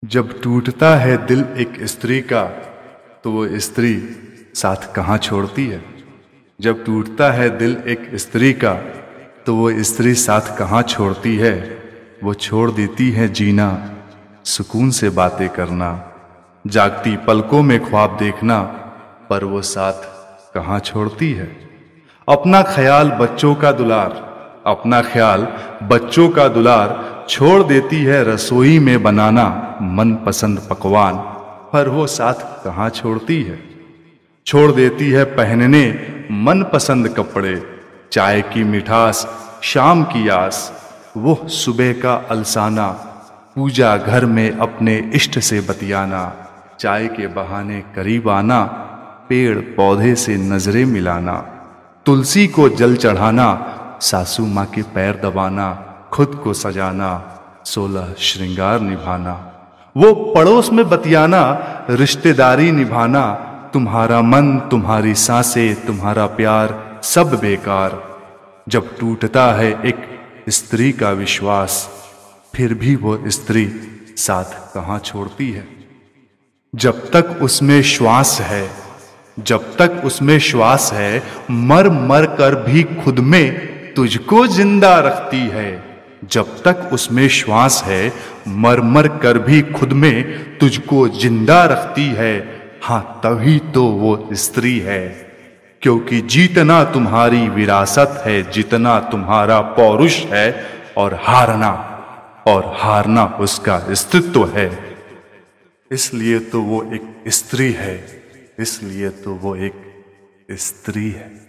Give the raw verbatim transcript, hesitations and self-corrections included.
जब टूटता है दिल एक स्त्री का तो वो स्त्री साथ कहाँ छोड़ती है। जब टूटता है दिल एक स्त्री का तो वो स्त्री साथ कहाँ छोड़ती है। वो छोड़ देती है जीना, सुकून से बातें करना, जागती पलकों में ख्वाब देखना, पर वो साथ कहाँ छोड़ती है। अपना ख्याल बच्चों का दुलार, अपना ख्याल बच्चों का दुलार छोड़ देती है रसोई में बनाना मनपसंद पकवान, पर वो साथ कहाँ छोड़ती है। छोड़ देती है पहनने मनपसंद कपड़े, चाय की मिठास शाम की आस, वो सुबह का अलसाना, पूजा घर में अपने इष्ट से बतियाना, चाय के बहाने करीब आना, पेड़ पौधे से नजरें मिलाना, तुलसी को जल चढ़ाना, सासू माँ के पैर दबाना, खुद को सजाना, सोलह श्रृंगार निभाना, वो पड़ोस में बतियाना, रिश्तेदारी निभाना, तुम्हारा मन तुम्हारी सांसें तुम्हारा प्यार सब बेकार। जब टूटता है एक स्त्री का विश्वास, फिर भी वो स्त्री साथ कहाँ छोड़ती है। जब तक उसमें श्वास है, जब तक उसमें श्वास है, मर मर कर भी खुद में तुझको जिंदा रखती है। जब तक उसमें श्वास है, मर मर कर भी खुद में तुझको जिंदा रखती है। हाँ, तभी तो वो स्त्री है, क्योंकि जीतना तुम्हारी विरासत है, जितना तुम्हारा पौरुष है, और हारना और हारना उसका अस्तित्व है। इसलिए तो वो एक स्त्री है, इसलिए तो वो एक स्त्री है।